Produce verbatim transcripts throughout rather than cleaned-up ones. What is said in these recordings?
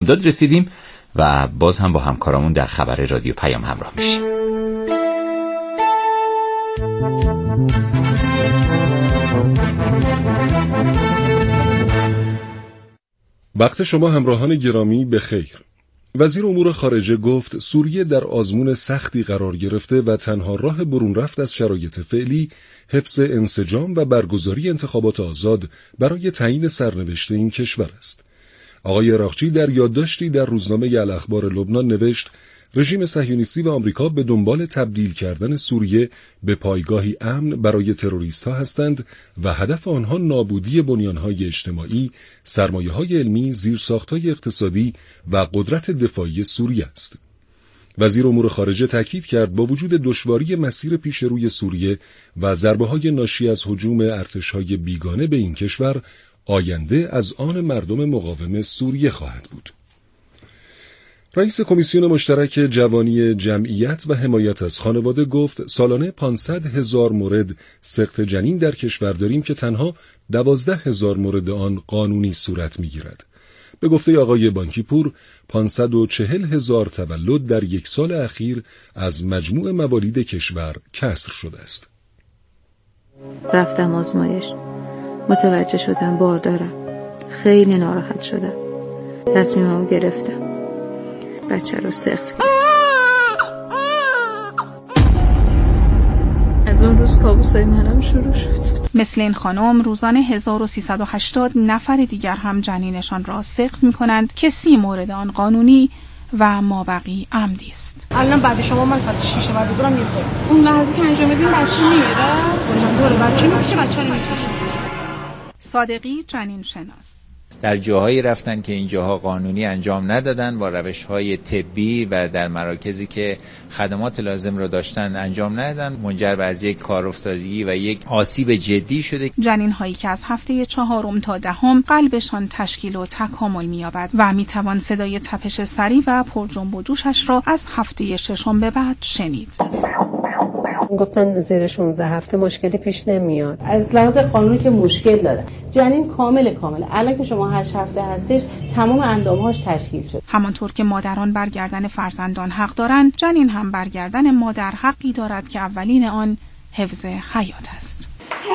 بامداد رسیدیم و باز هم با همکارامون در خبر رادیو پیام همراه میشیم. وقت شما همراهان گرامی بخیر. وزیر امور خارجه گفت سوریه در آزمون سختی قرار گرفته و تنها راه برون رفت از شرایط فعلی حفظ انسجام و برگزاری انتخابات آزاد برای تعیین سرنوشت این کشور است. آقای عراقچی در یادداشتی در روزنامه الاخبار لبنان نوشت رژیم صهیونیستی و آمریکا به دنبال تبدیل کردن سوریه به پایگاهی امن برای تروریست‌ها هستند و هدف آنها نابودی بنیان‌های اجتماعی، سرمایه‌های علمی، زیرساخت‌های اقتصادی و قدرت دفاعی سوریه است. وزیر امور خارجه تاکید کرد با وجود دشواری مسیر پیش روی سوریه و ضربه‌های ناشی از هجوم ارتش‌های بیگانه به این کشور، آینده از آن مردم مقاوم سوریه خواهد بود. رئیس کمیسیون مشترک جوانی جمعیت و حمایت از خانواده گفت سالانه پانصد هزار مورد سقط جنین در کشور داریم که تنها دوازده هزار مورد آن قانونی صورت می‌گیرد. به گفته آقای بانکی پور، پانصد و چهل هزار تولد در یک سال اخیر از مجموع موالید کشور کسر شده است. رفتم آزمایش، متوجه شدم باردارم. خیلی ناراحت شدم. تصمیمم گرفتم. بچه رو سخت کنم. از اون روز کابوسای منم شروع شد. مثل این خانم روزانه هزار و سیصد و هشتاد نفر دیگر هم جنینشان را سقط می کنند که سی مورد آن قانونی و مابقی عمدی است. الان بعد شما من ساعت شش بعد از اونم نیست. اون لحظه که انجام بدین بچه میمیره. اونم دوره بچه میمیشه، بچه رو میکشه. صادقی جنین شناس در جاهایی رفتن که این جاها قانونی انجام ندادن، با روش‌های طبی و در مراکزی که خدمات لازم را داشتن انجام ندادن، منجر به از یک کارافتادگی و یک آسیب جدی شده. جنین‌هایی که از هفته چهارم تا دهم قلبشان تشکیل و تکامل می‌یابد و می‌توان صدای تپش سریع و پرجنب و جوشش را از هفته ششم به بعد شنید. گفتن زیر شانزده هفته مشکلی پیش نمیاد. از لحاظ قانونی که مشکل داره. جنین کامل کامل. الان که شما هشت هفته هستش تمام اندامهاش تشکیل شد. همانطور که مادران برگردن فرزندان حق دارند، جنین هم برگردن مادر حقی دارد که اولین آن حفظ حیات است.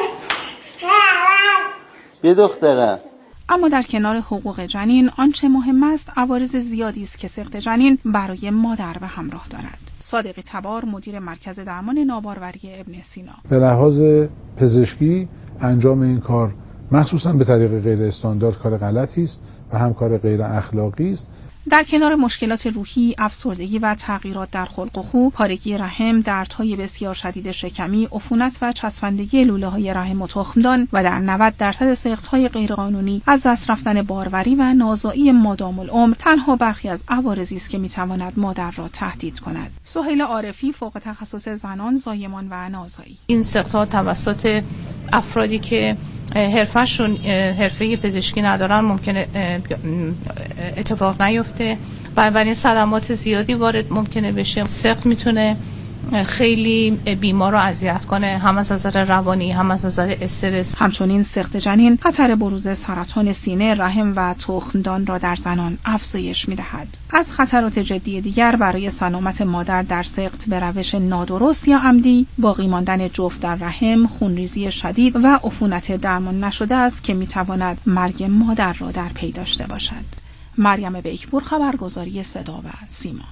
یه دختره. اما در کنار حقوق جنین آنچه مهم است عوارض زیادی است که سقط جنین برای مادر به همراه دارد. صادقی تبار مدیر مرکز درمان ناباروری ابن سینا: به لحاظ پزشکی انجام این کار مخصوصا به طریق غیر استاندارد کار غلطی است و هم کار غیر اخلاقی است. در کنار مشکلات روحی، افسردگی و تغییرات در خلق و خو، پارگی رحم، دردهای بسیار شدید شکمی، عفونت و چسبندگی لوله‌های رحم و تخمدان و در نود درصد سقط‌های غیرقانونی از دست رفتن باروری و نازایی مادام العمر تنها برخی از عوارضی است که می‌تواند مادر را تهدید کند. سهیل عارفی فوق تخصص زنان، زایمان و نازایی: این سقط‌ها توسط افرادی که حرفه‌شون حرفه پزشکی ندارن ممکنه اتفاق نیفته، بنابراین صدمات زیادی وارد ممکنه بشه. سقط میتونه خیلی بیمار رو اذیت کنه، هم از نظر روانی هم از نظر استرس. همچنین سقط جنین خطر بروز سرطان سینه، رحم و تخمدان را در زنان افزایش میدهد. از خطرات جدی دیگر برای سلامت مادر در سقط به روش نادرست یا عمدی باقی ماندن جفت در رحم، خونریزی شدید و عفونت درمان نشده است که میتواند مرگ مادر را در پی داشته باشد. مریم بیکپور، خبرگزاری صدا و سیما.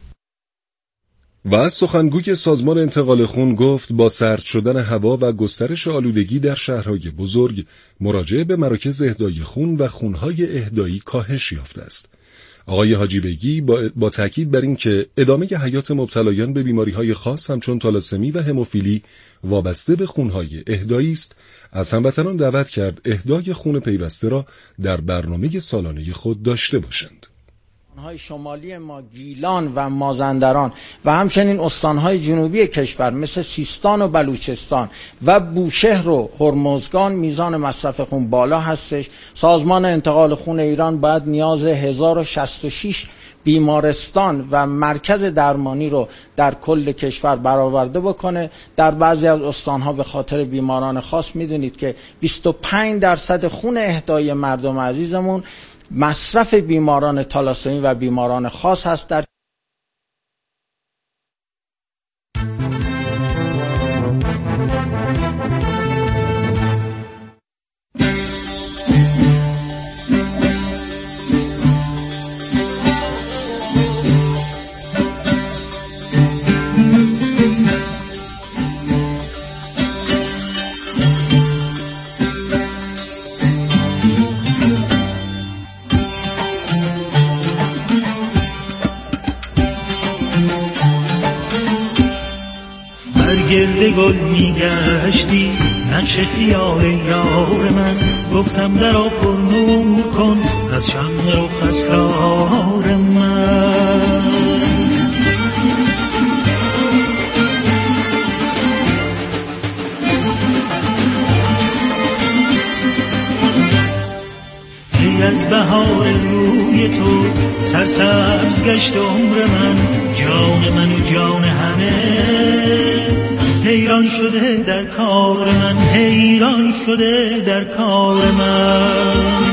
و از سخنگوی سازمان انتقال خون گفت با سرد شدن هوا و گسترش آلودگی در شهرهای بزرگ، مراجعه به مراکز اهدای خون و خونهای اهدایی کاهش یافته است. آقای حاجی بیگی با, با تاکید بر این که ادامه حیات مبتلایان به بیماریهای خاص همچون تالاسمی و هموفیلی وابسته به خونهای اهدایی است، از هموطنان دعوت کرد اهدای خون پیوسته را در برنامه سالانه خود داشته باشند. استانهای شمالی ما، گیلان و مازندران و همچنین استانهای جنوبی کشور مثل سیستان و بلوچستان و بوشهر و هرمزگان میزان مصرف خون بالا هستش. سازمان انتقال خون ایران باید نیاز هزار و شصت و شش بیمارستان و مرکز درمانی رو در کل کشور برآورده بکنه. در بعضی از استانها به خاطر بیماران خاص میدونید که بیست و پنج درصد خون اهدای مردم عزیزمون مصرف بیماران تالاسمی و بیماران خاص هست. در گرد گل میگشتی نقش خیال یار من، گفتم درا پر نور کن از شمع رخ اسرار من. ای از بهار روی تو سرسبز گشت عمر من، جان من و جان همه حیران شده در کار من، حیران شده در کار من.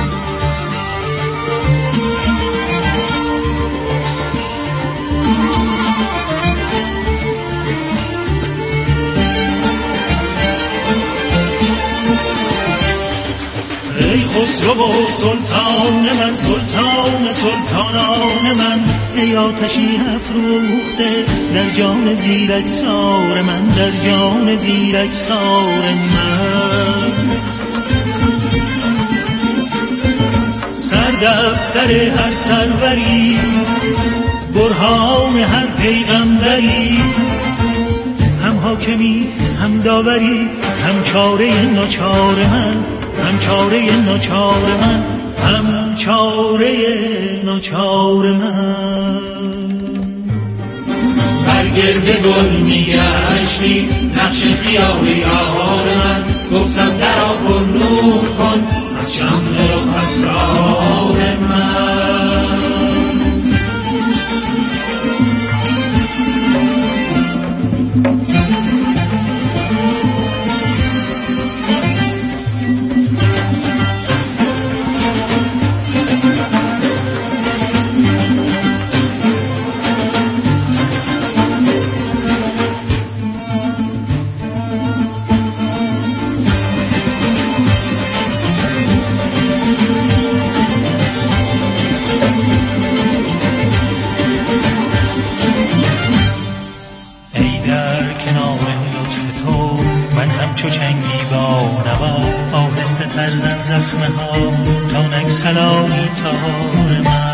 ای خسرو و سلطان من، سلطان سلطانان من، ای آتشی افروخته در جان زیرکسار من، در جان زیرکسار من. سردفتر هر سروری، برهان هر پیغمبری، هم حاکمی هم داوری، هم چاره ناچار من، هم چاره ناچار من، هم چاره ناچار من. برگرد گل میگشتی نقش خیال یار من، گفتم درا پر نور کن از شمع رخ اسرار من. چو چنگی با نوا آهسته تر زن زخمه ها تا نگسلانی تار من.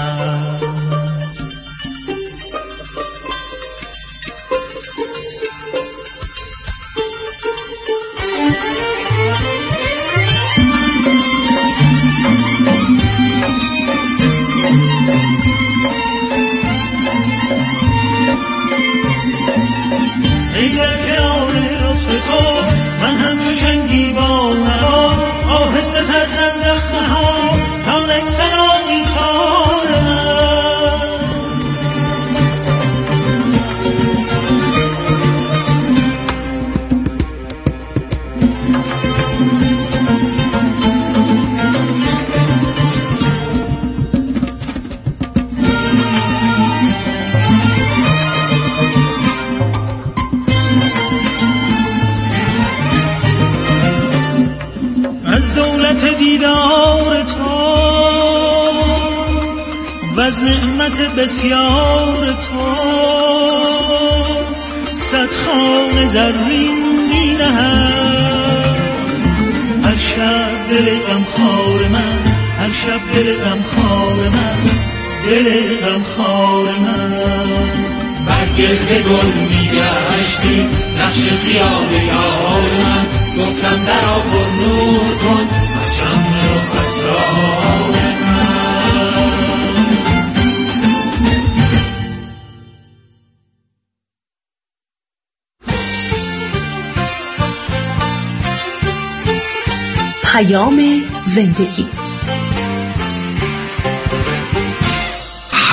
ای در کنار لطف تو من هم تو چنگی با نوا آهسته تر زن زخمه ها تا نگسلانی کار من. دیدار تو و از نعمت بسیار تو صد خوان زرین می نهد هر شب دل غمخوار من، هر شب دل غمخوار من، دل غمخوار من. برگرد گل میگشتی نقش خیال یار من، گفتم درا پر نور کن از شمع رخ اسرار من. پیام زندگی.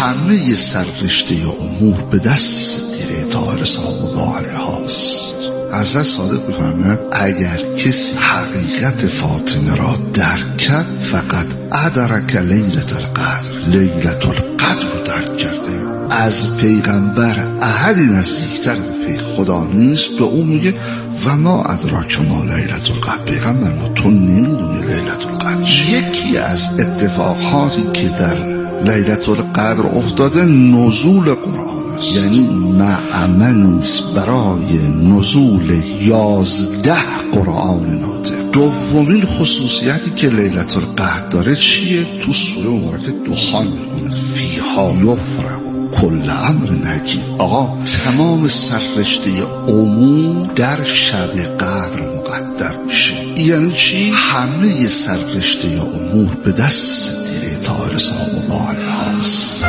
همه سررشته امور به دست دیر طاهر سلام الله علیه هاست. حضرت صادق می‌فرمایند اگر کسی حقیقت فاطمه را درک کرد فقط ادرک لیلة القدر، لیلة القدر رو درک کرده. از پیغمبر احدی نزدیکتر به خدا نیست. به اون میگه و ما ادراک ما لیلة القدر، پیغمبر ما تو نمیدونی لیلة القدر. یکی از اتفاقاتی که در لیلة القدر افتاده نزول قرآن است، یعنی معمل است برای نزول یازده قرآن ناطق. دومین خصوصیتی که لیلة القدر داره چیه؟ تو سوره مبارکه دخان میخونه فیها یفرق کل امر حکیم. آقا تمام سررشته امور در شب قدر مقدر میشه. یعنی چی؟ همه سررشته امور به دست صدیقه طاهره سلام الله علیها است.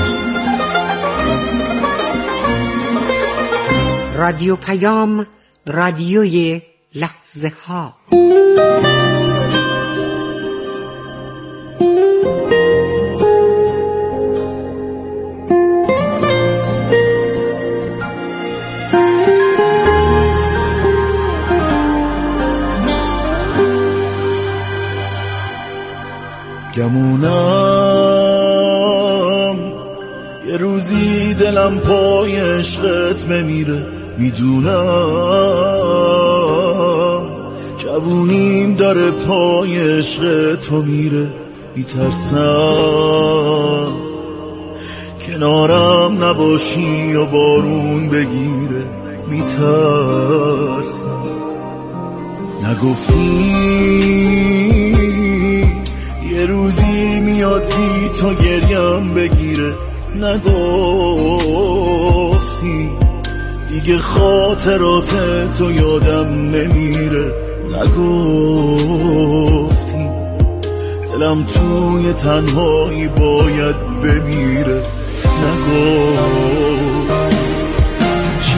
رادیو پیام، رادیوی لحظه ها. گمونم یه روزی دلم پای عشقت بمیره، میدونم جوونیم داره پای عشق تو میره، میترسم کنارم نباشی و بارون بگیره، میترسم نگفتی یه روزی میاد بی تو گریم بگیره، نگفتی دیگه خاطرات تو یادم نمیره، نگفتی دلم توی تنهایی باید بمیره، نگفتی چی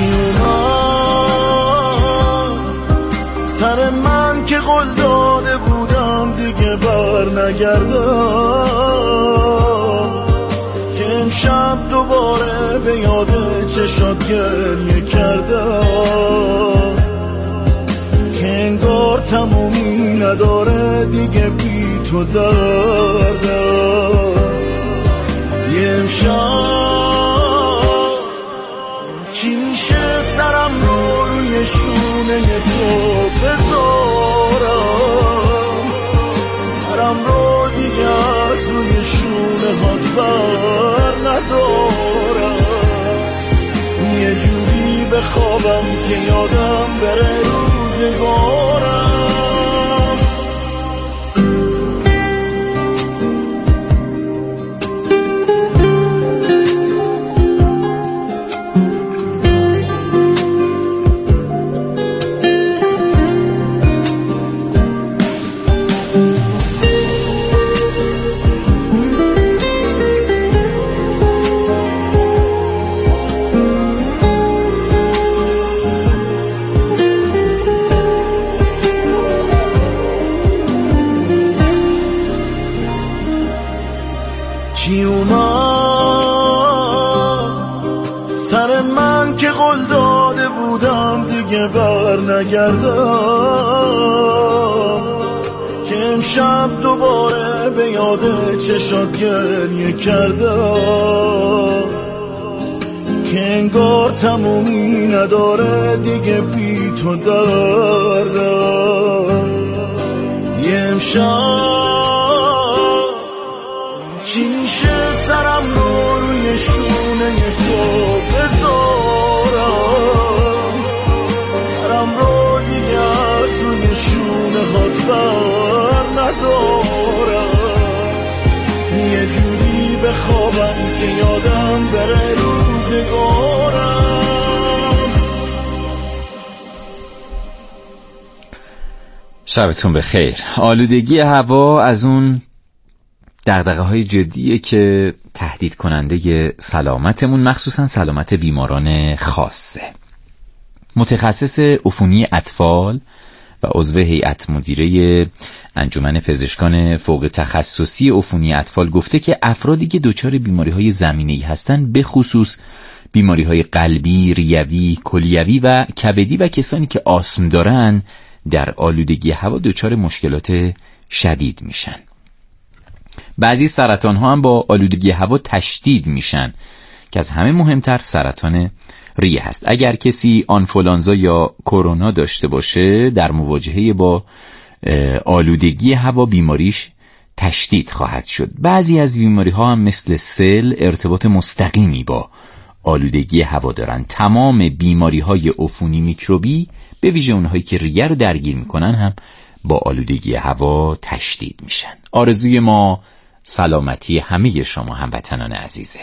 اومد سر من که قول داده بودم دیگه بر نگردم، که امشب دوباره به یاد چشات گریه کردم، که انگار تمومی نداره دیگه بی تو دردم. یه امشب چی میشه سرم رو روی شونه تو بذارم، سرم رو دیگه از روی شونه هات بر ندارم، یه جوری بخوابم که یادم بره روزگارم. چی اومد سر من که قول داده بودم دیگه بر نگردم، که امشب دوباره به یاد چشات گریه کردم، که انگار تمومی نداره دیگه بی تو دردم. یه امشب چی میشه سرم رو روی شونه تو بذارم، سرم رو دیگه از روی شونه هات بر ندارم، یه جوری بخوابم که یادم بره روزگارم. شبتون بخیر. آلودگی هوا از اون دغدغه های جدیه که تهدید کننده سلامتمون، مخصوصا سلامت بیماران خاصه. متخصص عفونی اطفال و عضو هیئت مدیره انجمن پزشکان فوق تخصصی عفونی اطفال گفته که افرادی که دچار بیماری‌های زمینه‌ای هستند به خصوص بیماری‌های قلبی، ریوی، کلیوی و کبدی و کسانی که آسم دارن در آلودگی هوا دچار مشکلات شدید میشن. بعضی سرطان‌ها هم با آلودگی هوا تشدید میشن که از همه مهمتر سرطان ریه هست. اگر کسی آنفولانزا یا کرونا داشته باشه در مواجهه با آلودگی هوا بیماریش تشدید خواهد شد. بعضی از بیماری ها هم مثل سل ارتباط مستقیمی با آلودگی هوا دارن. تمام بیماری های عفونی میکروبی به ویژه اونهایی که ریه رو درگیر میکنن هم با آلودگی هوا تشدید میشن. آرزوی ما سلامتی همه شما هموطنان عزیزه.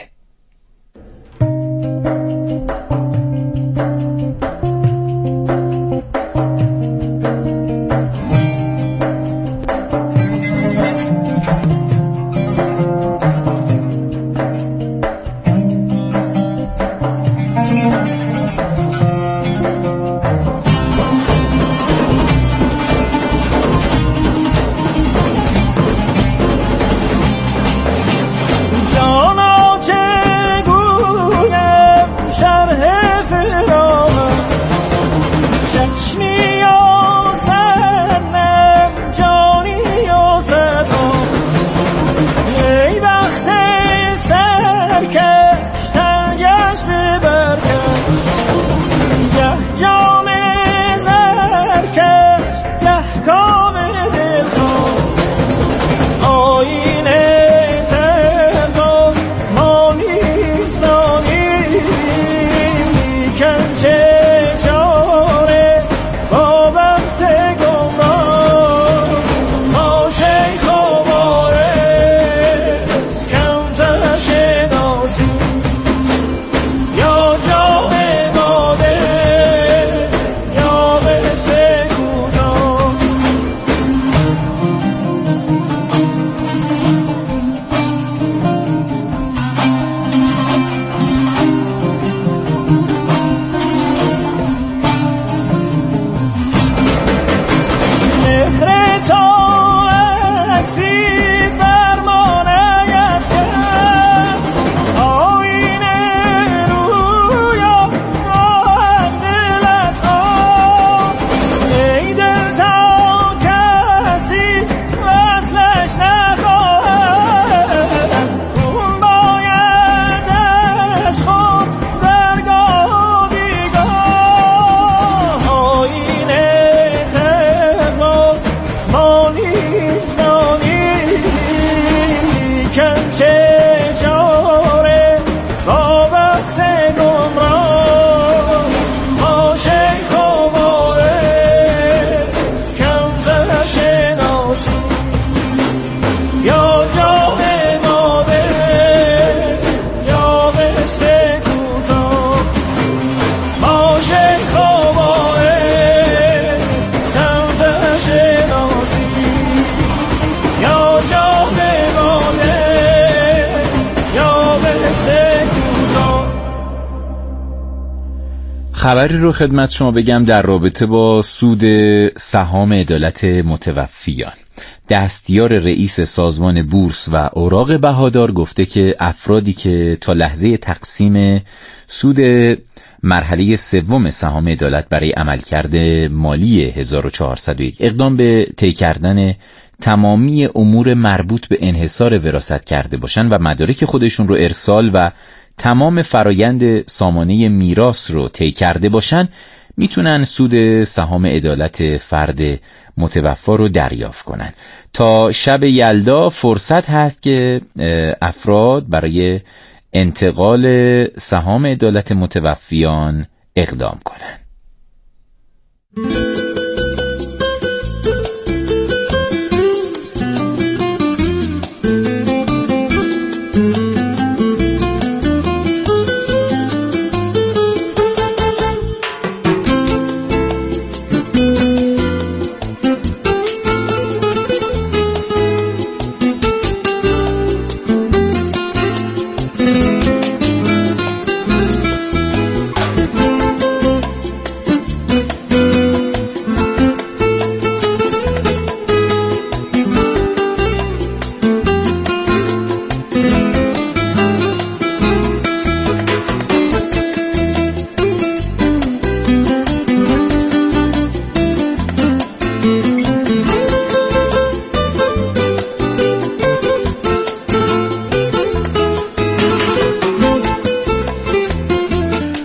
خبری رو خدمت شما بگم در رابطه با سود سهام عدالت متوفیان. دستیار رئیس سازمان بورس و اوراق بهادار گفته که افرادی که تا لحظه تقسیم سود مرحله سوم سهام عدالت برای عملکرد مالی هزار و چهارصد و یک اقدام به طی کردن تمامی امور مربوط به انحصار وراثت کرده باشن و مدارک خودشون رو ارسال و تمام فرایند سامانه میراث رو طی کرده باشن میتونن سود سهام عدالت فرد متوفا رو دریافت کنن. تا شب یلدا فرصت هست که افراد برای انتقال سهام عدالت متوفیان اقدام کنن.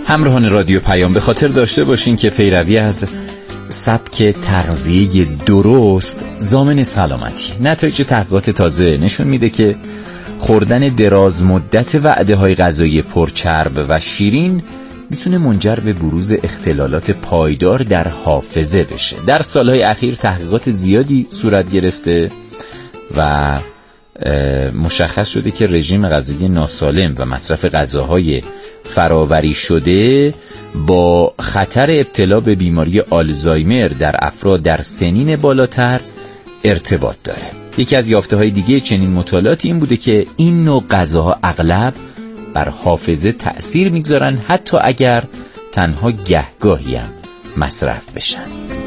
همراهان رادیو پیام، به خاطر داشته باشین که پیروی از سبک تغذیه درست ضامن سلامتی. نتایج تحقیقات تازه نشون میده که خوردن دراز مدت وعده‌های غذایی پرچرب و شیرین میتونه منجر به بروز اختلالات پایدار در حافظه بشه. در سالهای اخیر تحقیقات زیادی صورت گرفته و مشخص شده که رژیم غذایی ناسالم و مصرف غذاهای فراوری شده با خطر ابتلا به بیماری آلزایمر در افراد در سنین بالاتر ارتباط داره. یکی از یافته‌های دیگه چنین مطالعاتی این بوده که این نوع غذاها اغلب بر حافظه تأثیر میگذارن، حتی اگر تنها گهگاهی هم مصرف بشن.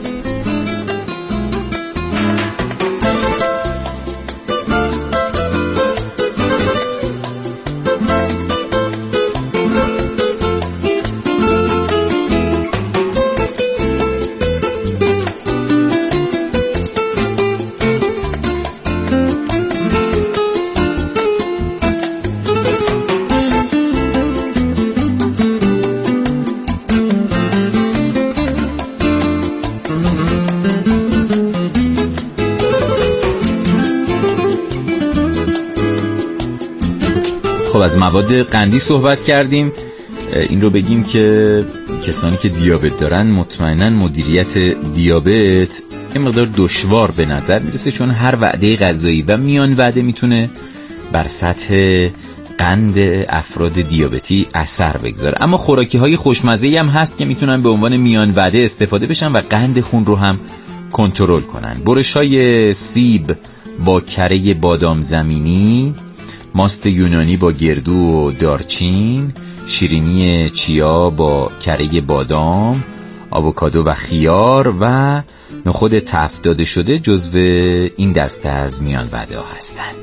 خب از مواد قندی صحبت کردیم. این رو بگیم که کسانی که دیابت دارن مطمئناً مدیریت دیابت یه مقدار دشوار به نظر میرسه، چون هر وعده غذایی و میان وعده میتونه بر سطح قند افراد دیابتی اثر بگذاره. اما خوراکی های خوشمزه‌ای هم هست که میتونن به عنوان میان وعده استفاده بشن و قند خون رو هم کنترل کنن. برش های سیب با کره بادام زمینی، ماست یونانی با گردو و دارچین، شیرینی چیا با کره بادام، آووکادو و خیار و نخود تفت داده شده جزو این دسته از میان وعده ها هستند.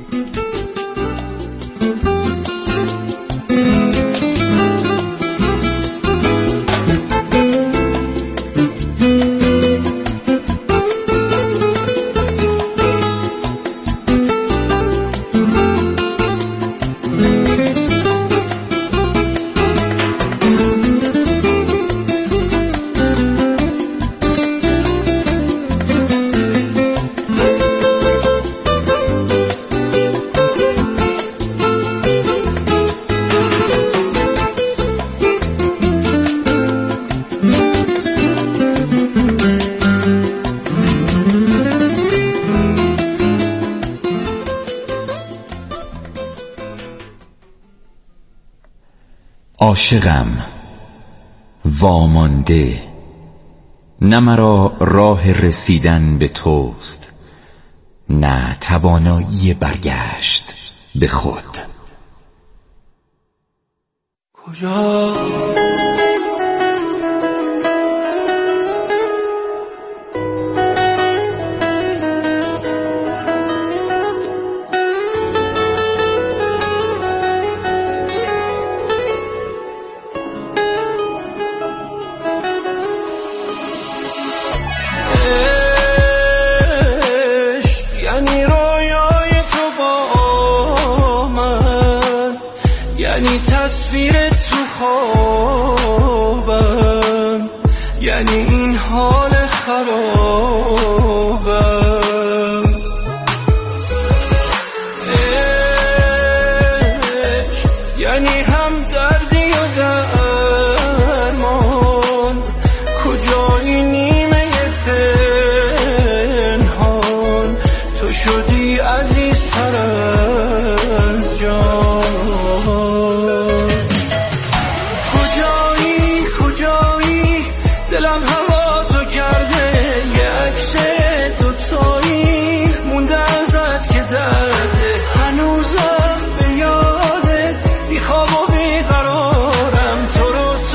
عاشقم وامانده، نه مرا راه رسیدن به توست، نه توانایی برگشت به خود. کجا تصویر تو خوابم، یعنی این حال خرابم، یعنی هم دردی و درمان، کجایی نیمه پنهان، تو شدی عزیزتر از جان. دلم هوا تو کرده یه عکس دوتایی مونده ازت که درده، هنوزم به یادت بی خواب و بی قرارم، تو رو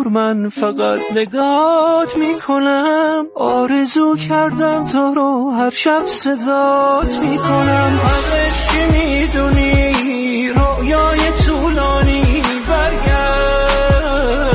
من فقط نگات میکنم، آرزو کردم تو رو هر شب صدات میکنم. حقش چی میدونی رویای طولانی برگرد،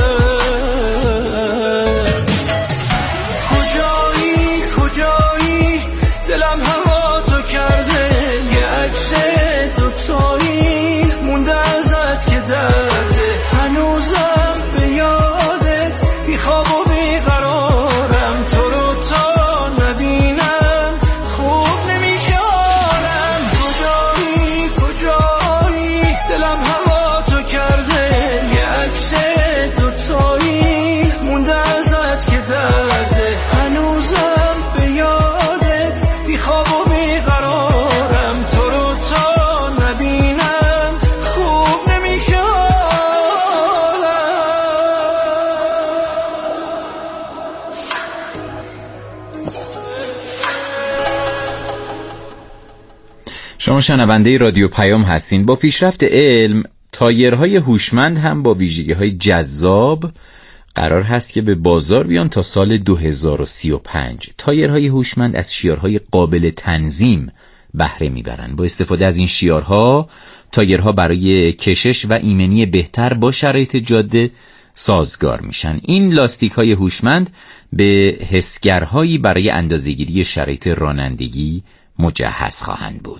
کجایی کجایی دلم هوا تو کرده، یه عکس دوتایی مونده ازت که درده، هنوزم به یادت بیخواب و بیقرارم، تو رو تا نبینم خوب نمیشارم. کجایی کجایی دلم هوا تو کرده، یه عکس دوتایی مونده ازت که درده، هنوزم به یادت بیخواب و بیقرارم، تو رو تا نبینم خوب نمیشارم. شما شنونده رادیو پیام هستین. با پیشرفت علم، تایرهای هوشمند هم با ویژگی‌های جذاب قرار هست که به بازار بیان تا سال دو هزار و سی و پنج. تایرهای هوشمند از شیارهای قابل تنظیم بهره میبرن. با استفاده از این شیارها، تایرها برای کشش و ایمنی بهتر با شرایط جاده سازگار میشن. این لاستیک‌های هوشمند به حسگرهایی برای اندازه‌گیری شرایط رانندگی مجهز خواهند بود.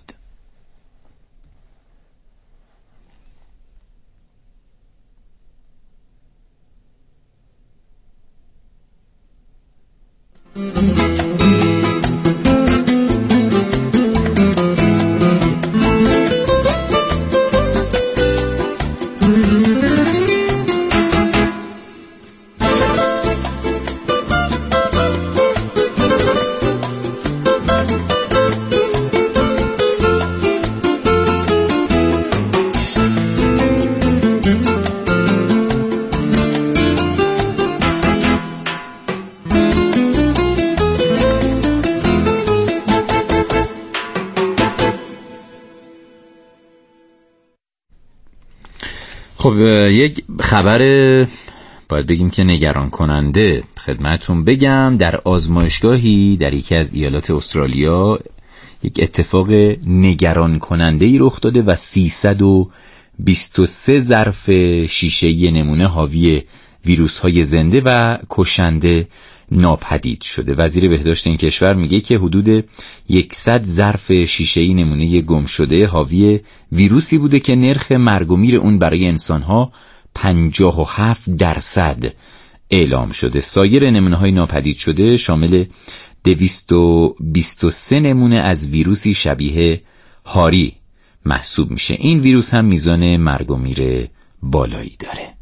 خب یک خبر باید بگیم که نگران کننده خدمتون بگم. در آزمایشگاهی در یکی از ایالات استرالیا یک اتفاق نگران کننده ای رخ داده و سیصد و بیست و سه ظرف شیشه‌ای نمونه حاوی ویروس های زنده و کشنده ناپدید شده. وزیر بهداشت این کشور میگه که حدود صد ظرف شیشه‌ای نمونه گم شده حاوی ویروسی بوده که نرخ مرگ و میر اون برای انسان‌ها پنجاه و هفت درصد اعلام شده. سایر نمونه‌های ناپدید شده شامل دویست و بیست و سه نمونه از ویروسی شبیه هاری محسوب میشه. این ویروس هم میزان مرگ و میر بالایی داره.